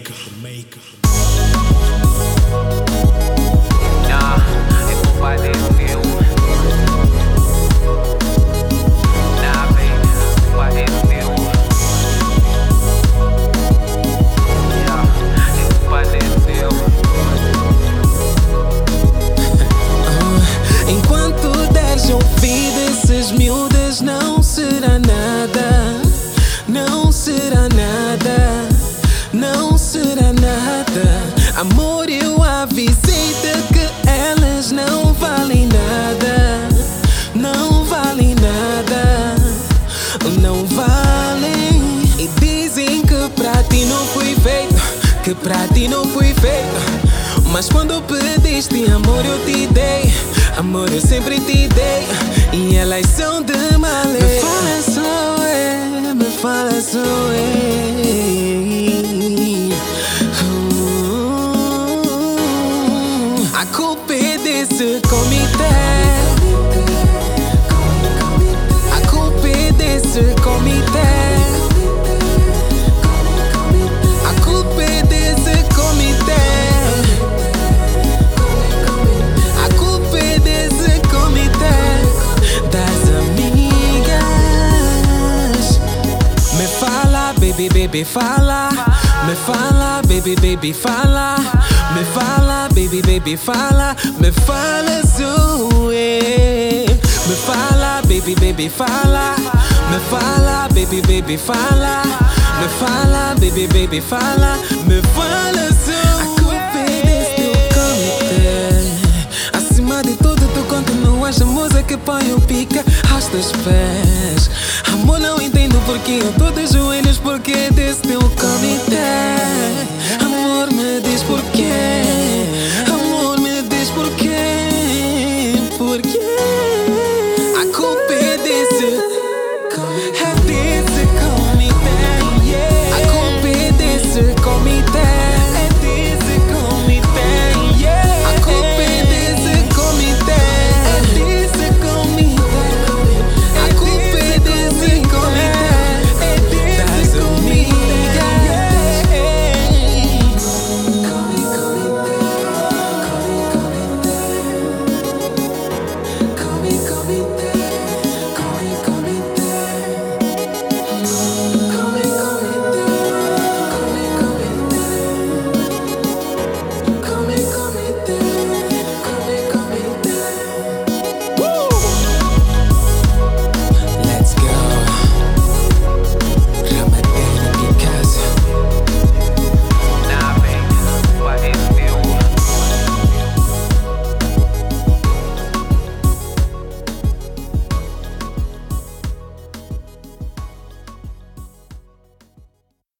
Nah, é culpa desse meu. Nah, baby, é culpa desse meu. Yeah, é culpa desse meu. Enquanto deres ouvido esses miúdas, não será nada. Não será nada. Não será nada. Amor, eu avisei-te que elas não valem nada. Não valem nada. Não valem. E dizem que pra ti não fui feito. Que pra ti não fui feito. Mas quando pediste amor eu te dei. Amor eu sempre te dei. E elas são de malê. Me fala só me fala só A culpa é desse comitê. A culpa é desse comitê. A culpa é desse comitê. A culpa é desse comitê das amigas. Me fala, baby, baby, fala. Me fala, baby, baby, fala. Me fala, baby, baby, fala. Me fala, Zoe. Me fala, baby, baby, fala. Me fala, baby, baby, fala. Me fala, baby, baby, fala. Me fala, Zoe. A culpa é desse teu comitê. Acima de tudo, tu continuas a música que põe o pica aos teus pés. Amor, não entendo porque eu tô de joelhos, porque desse teu comitê. Amor, me diz porquê.